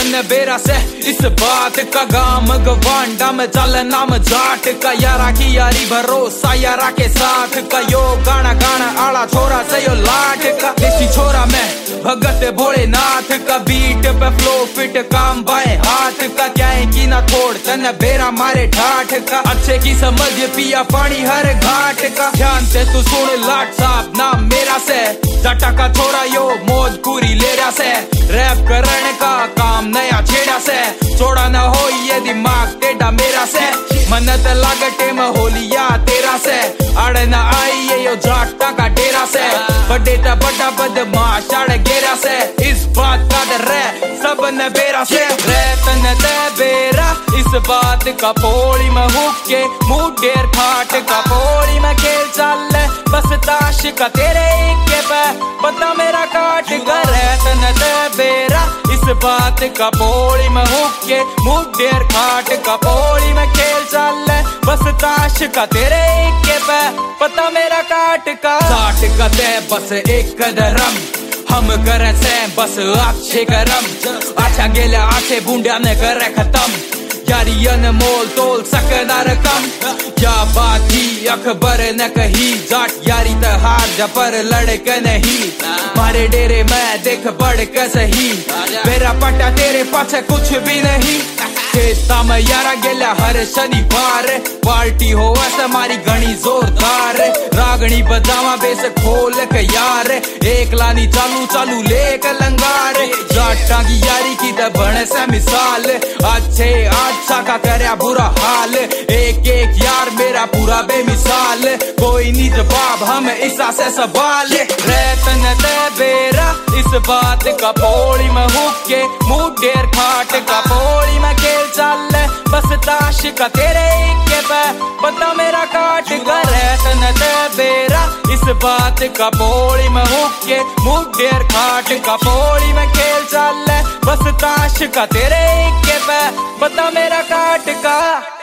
तन बेरा से इस बात का गाम गवांडा में चल नाम जाट का यारा की यारी भरोसा यारा के साथ का यो गाना गाना आला छोरा से यो लाट का देसी छोरा में भगत भोलेनाथ का बीट पे फ्लो फिट काम बाएं हाथ का क्या है की ना थोड़ तन बेरा मारे ठाठ का अच्छे की समझ पिया पानी हर घाट का ध्यान से तू सुन लाट साहब नाम मेरा से जटा का छोरा यो मौज पूरी लेरा से रैप करने का काम नया छेड़ा से छोड़ा न हो ये दिमाग टेढ़ा मेरा से मन्नत लागटे में होलिया तेरा से अड़ न आई ये यो जाटा का डेरा से बड़े ता बड़ा बदमाश अड़ गेरा से इस बात का डर है सब न बेरा से रेतन ते बेरा इस बात का पोड़ी में हुक्के मुँह डेर खाट का पोड़ी में खेल चल बस ताश का तेरे इक्के पे बता मेरा काट कर रेतन ते बेरा इस बात का पोड़ी में हुक्के मुँह डेर खाट का पोड़ी में खेल चल बस ताश का तेरे इक्के पे पता मेरा काट का ते बस एक कदरम हम करे से बस अच्छे करम अच्छा गेले आछे बुंड्या ने करे खत्म यारी अनमोल तोल सकना रकम क्या बात थी अकबर न कही जाट यारी तो हार जबर लड़के नहीं मारे डेरे में देख बढ़ के सही मेरा पटा तेरे पास कुछ भी नहीं खेता में यारा गेला हर शनिवार पार्टी हो ऐसा हमारी घनी जोरदार रागनी बजावा बेस खोल के यार एक लानी चालू चालू लेक लंगार जाटा की यारी की तो बने से मिसाल अच्छे अच्छा का करया बुरा हाल एक एक यार मेरा पूरा बेमिसाल कोई नहीं जवाब हम ईसा से सवाल रेतन ते बेरा इस बात का पोड़ी में हुक्के मुँह डेर खाट का पोड़ी में खेल चल बस ताश का तेरे इक्के पे बता मेरा काट कर रेतन ते बेरा इस बात का पोड़ी में हुक्के मुँह डेर खाट का पोड़ी में खेल चल बस ताश का तेरे इक्के पे बता मेरा काट का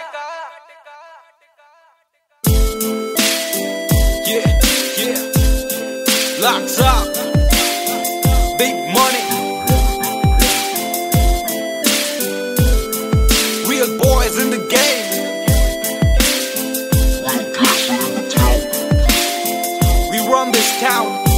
Locks up, big money, real boys in the game. We run this town.